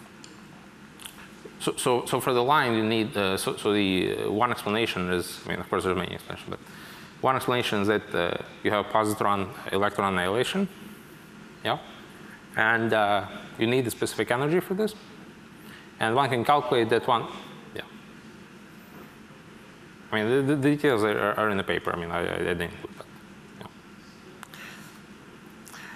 So, so, so for the line, you need, uh, so, so the uh, one explanation is, I mean, of course there's many explanations, but one explanation is that uh, you have positron electron annihilation, yeah? And uh, you need a specific energy for this. And one can calculate that one, yeah. I mean, the, the details are, are in the paper. I mean, I, I didn't include that, yeah.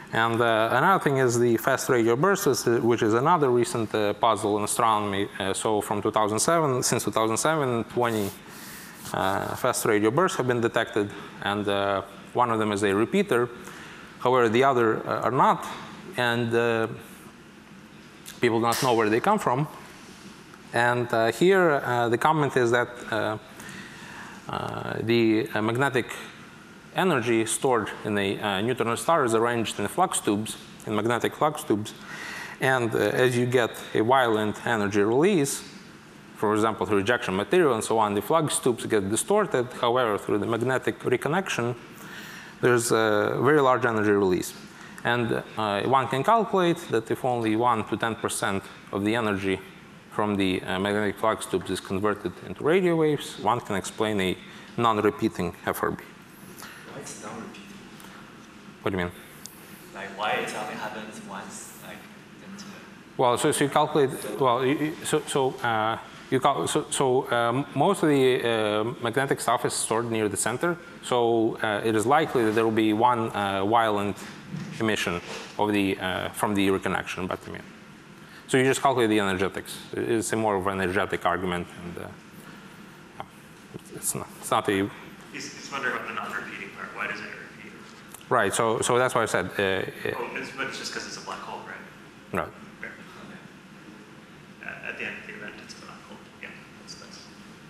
And uh, another thing is the fast radio bursts, which is another recent uh, puzzle in astronomy. Uh, so from two thousand seven, since two thousand seven, twenty uh, fast radio bursts have been detected, and uh, one of them is a repeater. However, the other uh, are not, and uh, people do not know where they come from. And uh, here, uh, the comment is that uh, uh, the uh, magnetic energy stored in a uh, neutron star is arranged in flux tubes, in magnetic flux tubes. And uh, as you get a violent energy release, for example, through rejection material and so on, the flux tubes get distorted. However, through the magnetic reconnection, there's a very large energy release. And uh, one can calculate that if only one to ten percent of the energy from the uh, magnetic flux tubes is converted into radio waves, one can explain a non-repeating F R B. Why it's not repeating? What do you mean? Like why it only happens once, like into Well, so, so you calculate, well, you, you- so, so, uh, you cal so, so um, most of the uh, magnetic stuff is stored near the center. So uh, it is likely that there will be one uh, violent emission of the, uh, from the reconnection, but I mean, so you just calculate the energetics. It's a more of an energetic argument, and uh, it's not, it's not a, He's, he's wondering about the non-repeating part. Why does it repeat? right, so, so that's why I said, uh, uh, Oh, it's, but it's just because it's a black hole, right? no. Fair. Uh, at the end of the event, it's a black hole. Yeah, that's, that's.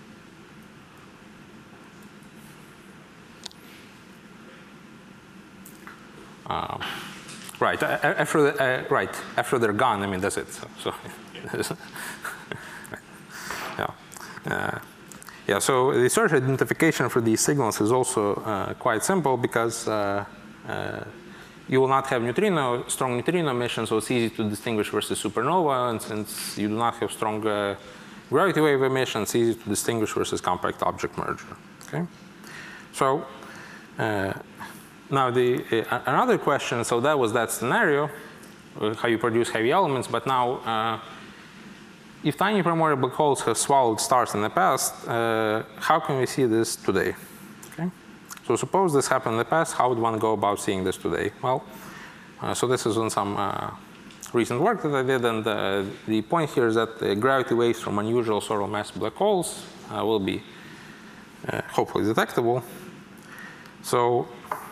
Um, right, a- a- after the, uh, right, after they're gone, I mean, that's it. So, so yeah. Uh, yeah, so the search identification for these signals is also uh, quite simple because uh, uh, you will not have neutrino, strong neutrino emission, so it's easy to distinguish versus supernova, and since you do not have strong uh, gravity wave emission, it's easy to distinguish versus compact object merger. Okay, so. Uh, Now, the, uh, another question, so that was that scenario, uh, how you produce heavy elements, but now, uh, if tiny primordial black holes have swallowed stars in the past, uh, how can we see this today? Okay? So suppose this happened in the past, how would one go about seeing this today? Well, uh, so this is on some uh, recent work that I did, and uh, the point here is that the gravity waves from unusual solar mass black holes uh, will be uh, hopefully detectable. So,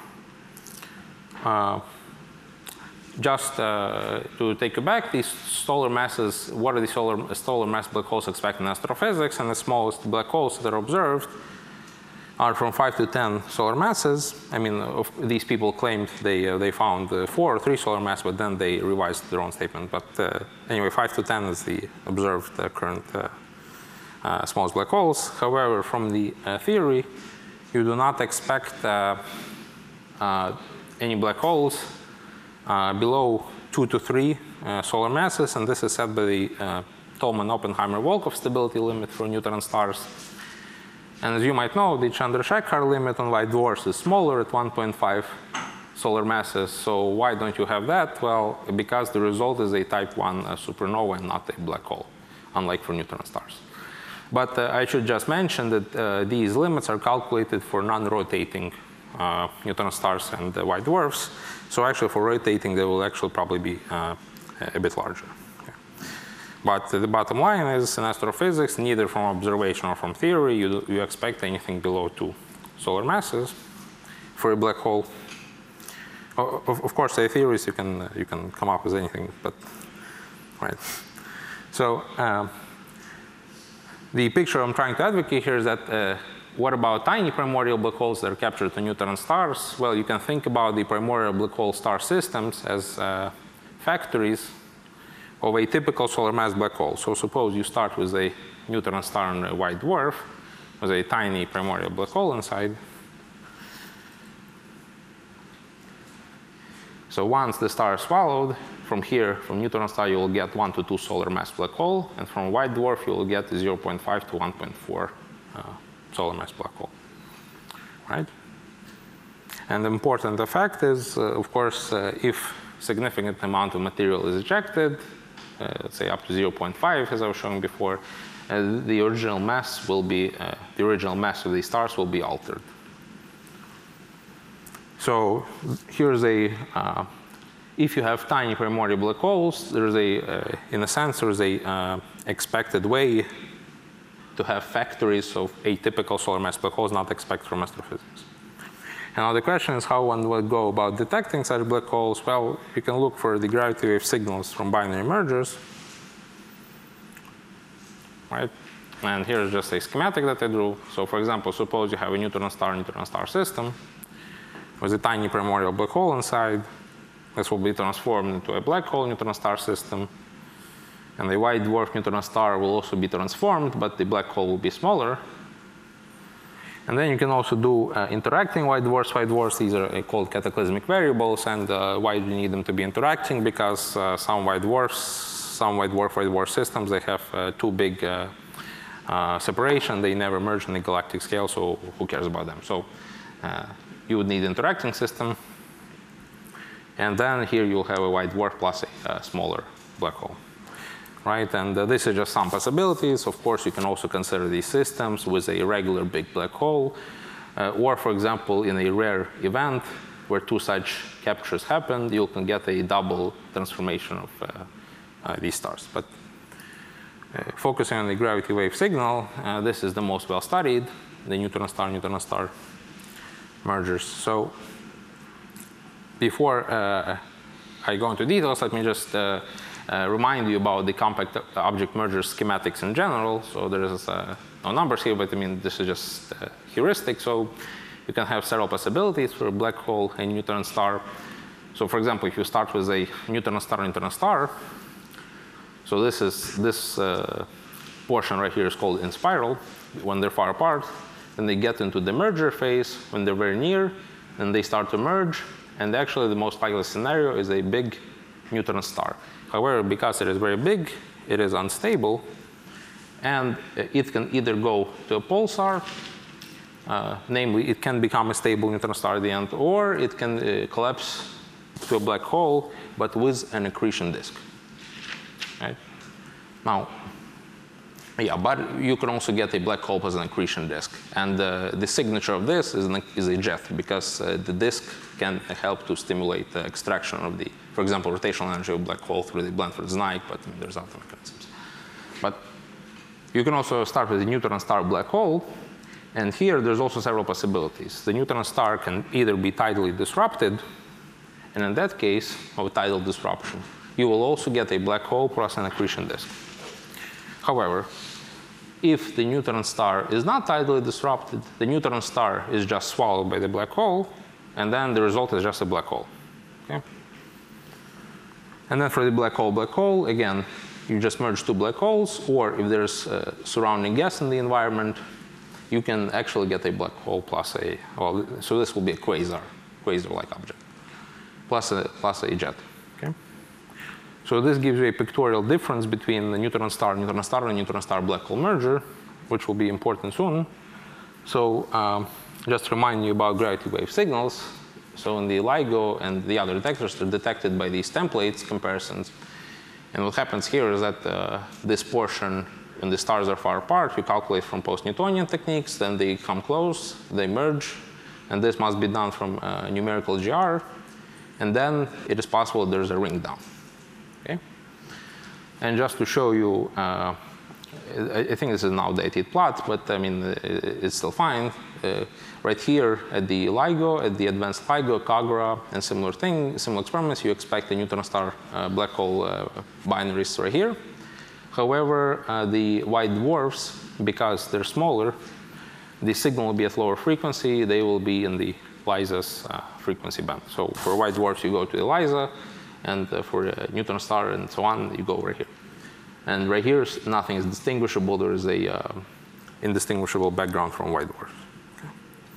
Uh, just uh, to take you back, these solar masses, what are the solar, solar mass black holes expect in astrophysics? And the smallest black holes that are observed are from five to ten solar masses. I mean, of, these people claimed they, uh, they found uh, four or three solar masses, but then they revised their own statement. But uh, anyway, five to ten is the observed uh, current uh, uh, smallest black holes. However, from the uh, theory, you do not expect uh, uh, any black holes uh, below two to three uh, solar masses, and this is set by the uh, Tolman-Oppenheimer-Volkoff stability limit for neutron stars. And as you might know, the Chandrasekhar limit on white dwarfs is smaller at one point five solar masses. So why don't you have that? Well, because the result is a type one uh, supernova and not a black hole, unlike for neutron stars. But uh, I should just mention that uh, these limits are calculated for non-rotating Uh, neutron stars and uh, white dwarfs. So actually for rotating, they will actually probably be uh, a bit larger. Okay. But uh, the bottom line is in astrophysics, neither from observation or from theory, you, do, you expect anything below two solar masses for a black hole. O of, of course, the theories you can, uh, you can come up with anything, but right. So um, the picture I'm trying to advocate here is that uh, what about tiny primordial black holes that are captured to neutron stars? Well, you can think about the primordial black hole star systems as uh, factories of a typical solar mass black hole. So suppose you start with a neutron star and a white dwarf with a tiny primordial black hole inside. So once the star is swallowed, from here, from neutron star, you will get one to two solar mass black hole, and from white dwarf, you will get zero point five to one point four uh, solar mass black hole, right? And the important effect is, uh, of course, uh, if significant amount of material is ejected, uh, let's say up to zero point five, as I was showing before, uh, the original mass will be, uh, the original mass of these stars will be altered. So here's a uh, if you have tiny primordial black holes, there's a, uh, in a sense, there's a uh, expected way to have factories of atypical solar mass black holes not expected from astrophysics. And now the question is how one would go about detecting such black holes. Well, you can look for the gravity wave signals from binary mergers, right? And here's just a schematic that I drew. So for example, suppose you have a neutron star neutron star system with a tiny primordial black hole inside. This will be transformed into a black hole neutron star system. And the white dwarf neutron star will also be transformed, but the black hole will be smaller. And then you can also do uh, interacting white dwarfs. White dwarfs, these are uh, called cataclysmic variables. And uh, why do you need them to be interacting? Because uh, some white dwarfs, some white dwarf white dwarf systems, they have uh, too big uh, uh, separation. They never merge in the galactic scale, so who cares about them? So uh, you would need interacting system. And then here you'll have a white dwarf plus a uh, smaller black hole. Right? And uh, this is just some possibilities. Of course, you can also consider these systems with a regular big black hole. Uh, or, for example, in a rare event where two such captures happen, you can get a double transformation of uh, uh, these stars. But uh, focusing on the gravity wave signal, uh, this is the most well studied, the neutron star, neutron star mergers. So before uh, I go into details, let me just uh, Uh, remind you about the compact object merger schematics in general. So there is uh, no numbers here, but I mean, this is just uh, heuristic. So you can have several possibilities for a black hole and neutron star. So for example, if you start with a neutron star, neutron star, so this is this uh, portion right here is called in spiral when they're far apart. Then they get into the merger phase when they're very near, and they start to merge. And actually, the most likely scenario is a big neutron star. However, because it is very big, it is unstable, and it can either go to a pulsar, uh, namely, it can become a stable neutron star at the end, or it can uh, collapse to a black hole, but with an accretion disk. Right? Now, yeah, but you can also get a black hole as an accretion disk, and uh, the signature of this is, an, is a jet, because uh, the disk can help to stimulate the extraction of the, for example, rotational energy of a black hole through the Blanford-Znaic, but I mean, there's other mechanisms. But you can also start with a neutron star black hole, and here there's also several possibilities. The neutron star can either be tidally disrupted, and in that case, of tidal disruption, you will also get a black hole plus an accretion disk. However, if the neutron star is not tidally disrupted, the neutron star is just swallowed by the black hole, and then the result is just a black hole. Okay? And then for the black hole, black hole, again, you just merge two black holes, or if there's uh, surrounding gas in the environment, you can actually get a black hole plus a, well, so this will be a quasar, quasar-like object, plus a, plus a jet. Okay? So this gives you a pictorial difference between the neutron star, neutron star, and neutron star black hole merger, which will be important soon. So um, just to remind you about gravity wave signals. So in the LIGO and the other detectors, they're detected by these templates comparisons. And what happens here is that uh, this portion, when the stars are far apart, you calculate from post-Newtonian techniques, then they come close, they merge, and this must be done from uh, numerical G R, and then it is possible there's a ring down. Okay? And just to show you, uh, I think this is an outdated plot, but I mean, it's still fine. Uh, right here at the LIGO, at the advanced LIGO, COGRA, and similar thing, similar experiments, you expect the neutron star uh, black hole uh, binaries right here. However, uh, the white dwarfs, because they're smaller, the signal will be at lower frequency. They will be in the LISA's uh, frequency band. So for white dwarfs, you go to the LISA, and uh, for a neutron star and so on, you go over here. And right here, nothing is distinguishable. There is a uh, indistinguishable background from white dwarfs. Okay.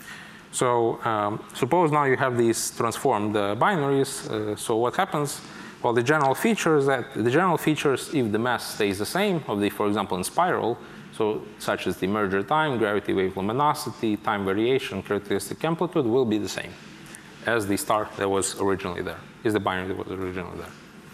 So um, suppose now you have these transformed uh, binaries. Uh, so what happens? Well, the general feature is that the general features, if the mass stays the same of the, for example, in spiral, so such as the merger time, gravity wave luminosity, time variation, characteristic amplitude will be the same as the star that was originally there, is the binary that was originally there.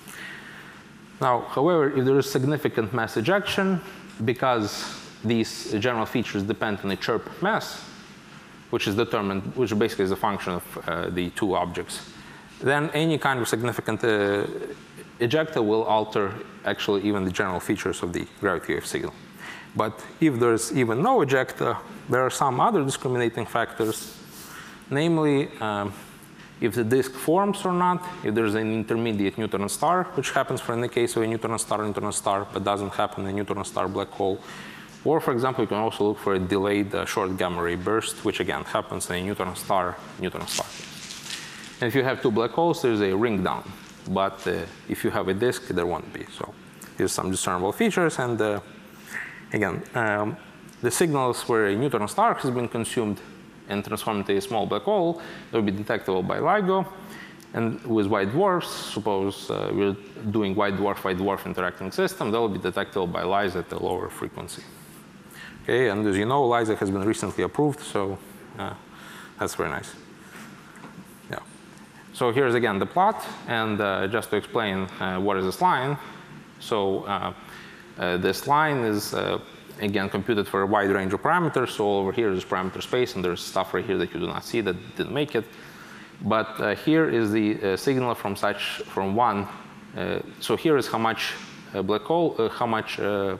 Now, however, if there is significant mass ejection, because these general features depend on the chirp mass, which is determined, which basically is a function of uh, the two objects, then any kind of significant uh, ejecta will alter actually even the general features of the gravity wave signal. But if there's even no ejecta, there are some other discriminating factors, namely um, if the disk forms or not, if there's an intermediate neutron star, which happens for in the case of a neutron star neutron star, but doesn't happen in a neutron star black hole. Or, for example, you can also look for a delayed uh, short gamma ray burst, which again happens in a neutron star neutron star. And if you have two black holes, there's a ring down. But uh, if you have a disk, there won't be. So here's some discernible features. And uh, again, um, the signals where a neutron star has been consumed and transformed into a small black hole, they will be detectable by LIGO. And with white dwarfs, suppose uh, we're doing white dwarf, white dwarf interacting system, they will be detectable by LISA at a lower frequency. Okay, and as you know, LISA has been recently approved, so uh, that's very nice. Yeah. So here's again the plot, and uh, just to explain uh, what is this line. So uh, uh, this line is uh, again computed for a wide range of parameters. So over here is parameter space, and there's stuff right here that you do not see that didn't make it. But uh, here is the uh, signal from such from one. Uh, so here is how much uh, black hole, uh, how much uh,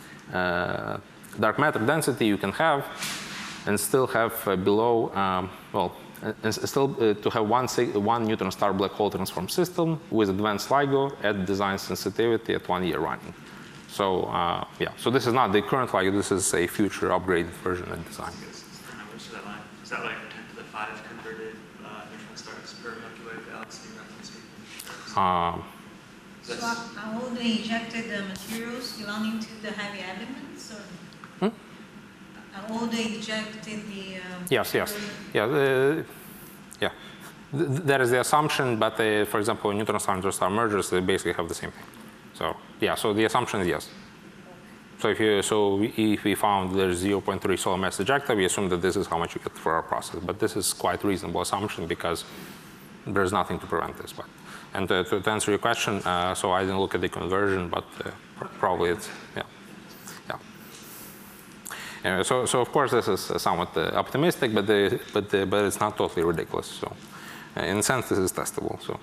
uh, dark matter density you can have, and still have uh, below um, well, and still uh, to have one one neutron star black hole transform system with advanced LIGO at design sensitivity at one year running. So uh, yeah, so this is not the current LIGO. This is a future upgraded version at design. Numbers for that line. Is that like ten to the five converted uh, neutron stars per Milky Way galaxy, roughly speaking? Um, So are all the ejected uh, materials belonging to the heavy elements, or Hmm? are all the ejected the? Um, Yes, yes, yeah, uh, yeah. Th that is the assumption, but uh, for example, neutron star neutron star mergers, they basically have the same thing. So yeah, so the assumption is yes. So if you so we, if we found there's zero point three solar mass ejecta, we assume that this is how much you get for our process. But this is quite reasonable assumption because there's nothing to prevent this. But and uh, to, to answer your question, uh, so I didn't look at the conversion, but uh, probably it's yeah. Anyway, so, so of course this is somewhat uh, optimistic, but the, but the, but it's not totally ridiculous. So, uh, in a sense, this is testable. So,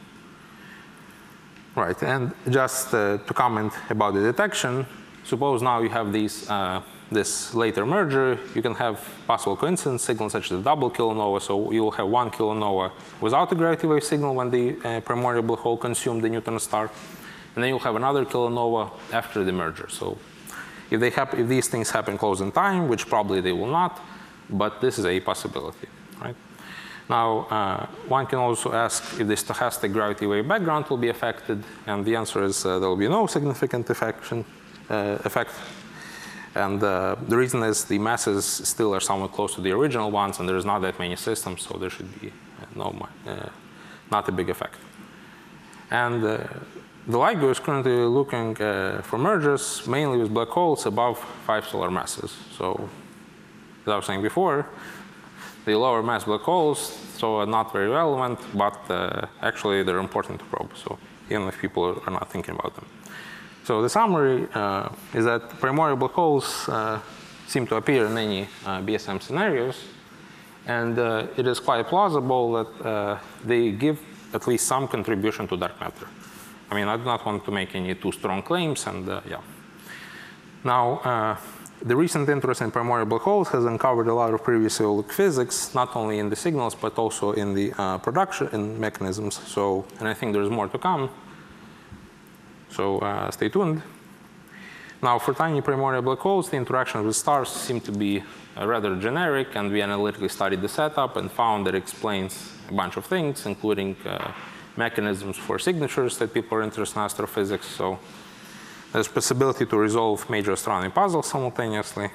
right, and just uh, to comment about the detection, suppose now you have these uh, this later merger, you can have possible coincidence signals such as a double kilonova. So you will have one kilonova without a gravity wave signal when the uh, primordial black hole consumed the neutron star, and then you'll have another kilonova after the merger. So. If, they happen, if these things happen close in time, which probably they will not, but this is a possibility, right? Now, uh, one can also ask if the stochastic gravity wave background will be affected, and the answer is uh, there will be no significant affection, uh, effect. And uh, the reason is the masses still are somewhat close to the original ones, and there's not that many systems, so there should be uh, no, uh, not a big effect. And uh, the LIGO is currently looking uh, for mergers mainly with black holes above five solar masses. So, as I was saying before, the lower mass black holes so are not very relevant, but uh, actually they're important to probe. So, even if people are not thinking about them. So, the summary uh, is that primordial black holes uh, seem to appear in many uh, B S M scenarios, and uh, it is quite plausible that uh, they give at least some contribution to dark matter. I mean, I do not want to make any too strong claims, and uh, yeah. Now, uh, the recent interest in primordial black holes has uncovered a lot of previously overlooked physics, not only in the signals, but also in the uh, production in mechanisms. So, and I think there's more to come. So uh, stay tuned. Now, for tiny primordial black holes, the interactions with stars seem to be uh, rather generic, and we analytically studied the setup and found that it explains a bunch of things, including uh, mechanisms for signatures that people are interested in astrophysics. So there's possibility to resolve major astronomy puzzles simultaneously.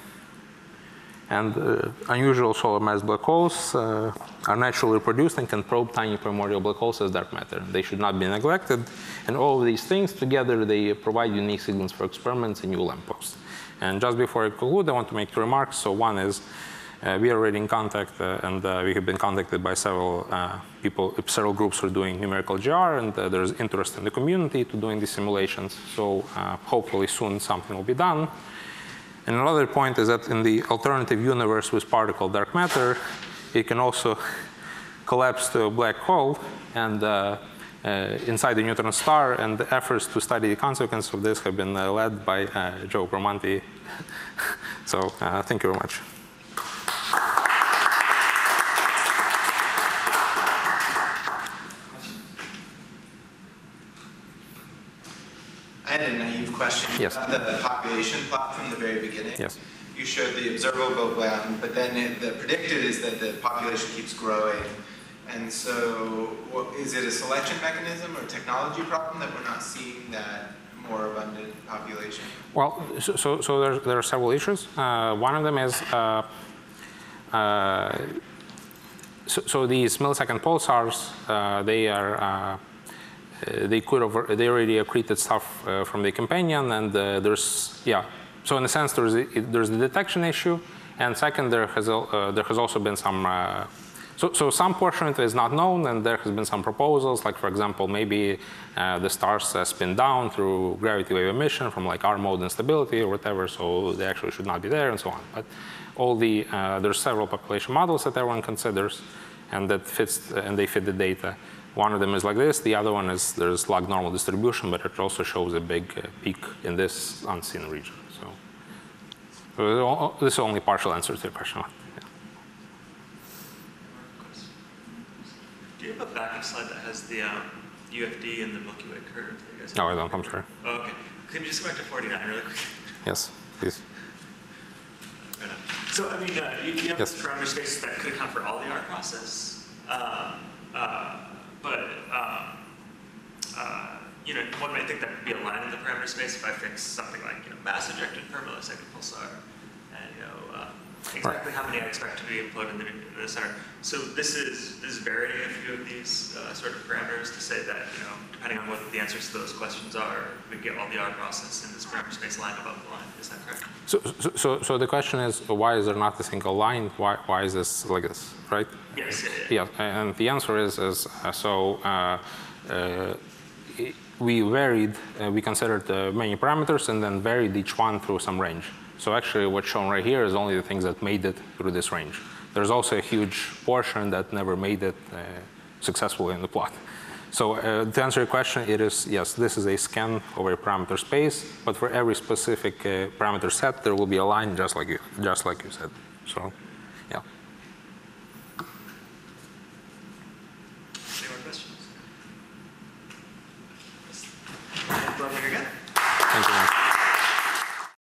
And uh, unusual solar mass black holes uh, are naturally reproduced and can probe tiny primordial black holes as dark matter. They should not be neglected. And all of these things together, they provide unique signals for experiments and new lampposts. And just before I conclude, I want to make two remarks. So one is, Uh, we are already in contact, uh, and uh, we have been contacted by several uh, people, several groups who are doing numerical G R, and uh, there's interest in the community to doing these simulations. So uh, hopefully soon something will be done. And another point is that in the alternative universe with particle dark matter, it can also collapsed uh, black hole and uh, uh, inside the neutron star, and the efforts to study the consequences of this have been uh, led by uh, Joe Bramante. So uh, thank you very much. I had a naive question Yes. about the population plot from the very beginning. Yes. You showed the observable one, but then it, the predicted is that the population keeps growing. And so what, is it a selection mechanism or technology problem that we're not seeing that more abundant population? Well, so, so, so there, there are several issues. Uh, one of them is, uh, uh, so, so these millisecond pulsars, uh, they are, uh, they could have, they already accreted stuff uh, from the companion, and uh, there's, yeah. So in a sense, there's a, there's the detection issue, and second, there has uh, there has also been some. Uh, so so some portion of it is not known, and there has been some proposals, like for example, maybe uh, the stars uh, spin down through gravity wave emission from like R mode instability or whatever, so they actually should not be there, and so on. But all the uh, there's several population models that everyone considers, and that fits and they fit the data. One of them is like this. The other one is there's log normal distribution, but it also shows a big uh, peak in this unseen region. So this is only partial answer to your question. Yeah. Do you have a backup slide that has the um, U F D and the Milky Way curve? That you guys No, I don't. I'm sorry. Oh, okay. Can you just go back to forty-nine really quick? Yes, please. Right on. So, I mean, uh, you, you have Yes. this parameter space that could account for all the R process, um, uh, but um, uh, you know, one might think that could be a line in the parameter space if I fix something like you know mass ejected per millisecond pulsar, and you know uh, exactly how many I expect to be imploded in the, in the center. So this is this is varying a few of these uh, sort of parameters to say that you know depending on what the answers to those questions are, we get all the R process in this parameter space line above the line. Is that correct? So, so, so, so the question is, why is there not a single line? Why, why is this like this, right? Yes. Yeah, yeah. Yeah, and the answer is, is uh, so uh, uh, we varied, uh, we considered uh, many parameters and then varied each one through some range. So actually what's shown right here is only the things that made it through this range. There's also a huge portion that never made it uh, successfully in the plot. So uh, to answer your question, it is, yes, this is a scan over a parameter space, but for every specific uh, parameter set, there will be a line just like you, just like you said. So, yeah.